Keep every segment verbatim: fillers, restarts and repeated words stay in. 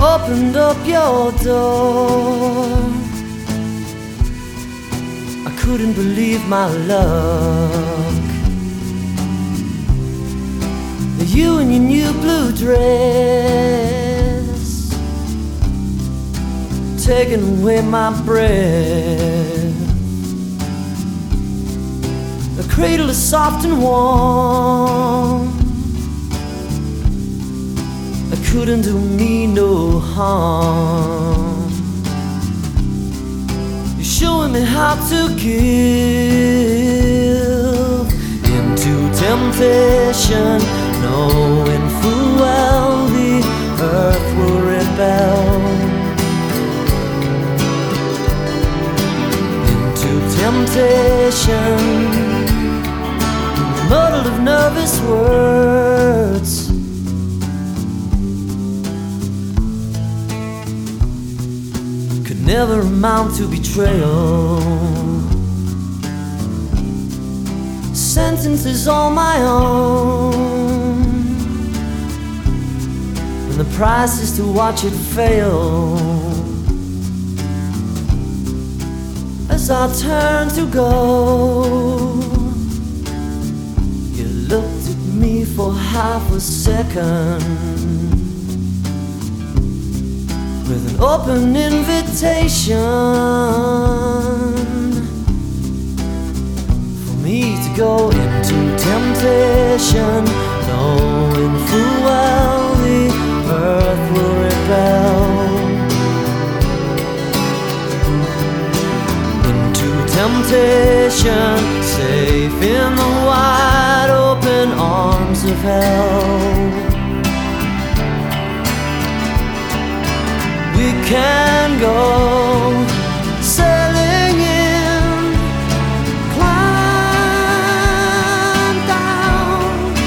opened up your door. I couldn't believe my luck. You in your new blue dress, taking away my breath. The cradle is soft and warm. It couldn't do me no harm. You're showing me how to give into temptation, knowing full well the earth will rebel. Into temptation, muddled of nervous words, could never amount to betrayal. Sentence is all my own, and the price is to watch it fail. As I turn to go, you looked at me for half a second with an open invitation for me to go into temptation, knowing full well the earth will rebel. Into temptation, safe in the wide open arms of hell. We can go sailing in, climb down,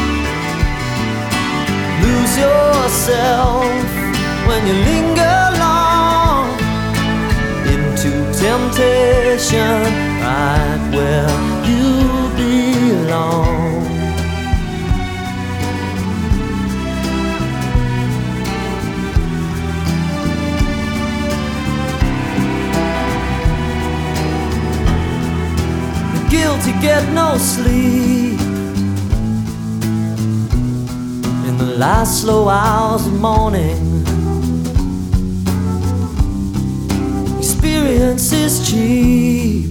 lose yourself when you linger long into temptation, right where you belong. Guilty get no sleep in the last slow hours of morning. Experience is cheap.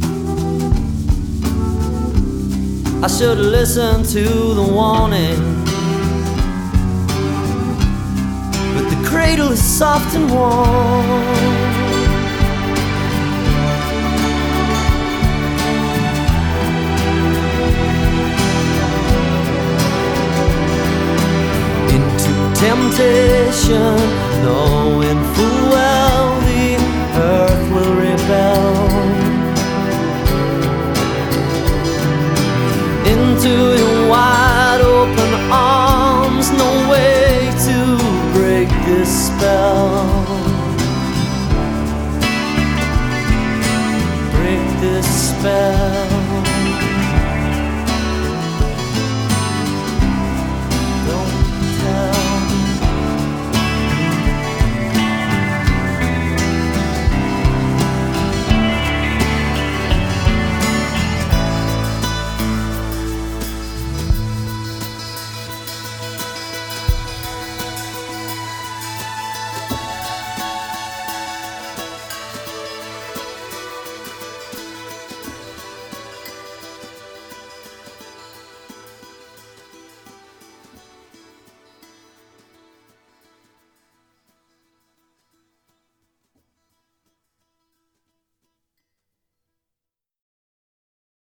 I should have listened to the warning, but the cradle is soft and warm. Temptation, knowing full well the earth will rebel. Into your wide open arms, no way to break this spell. Break this spell.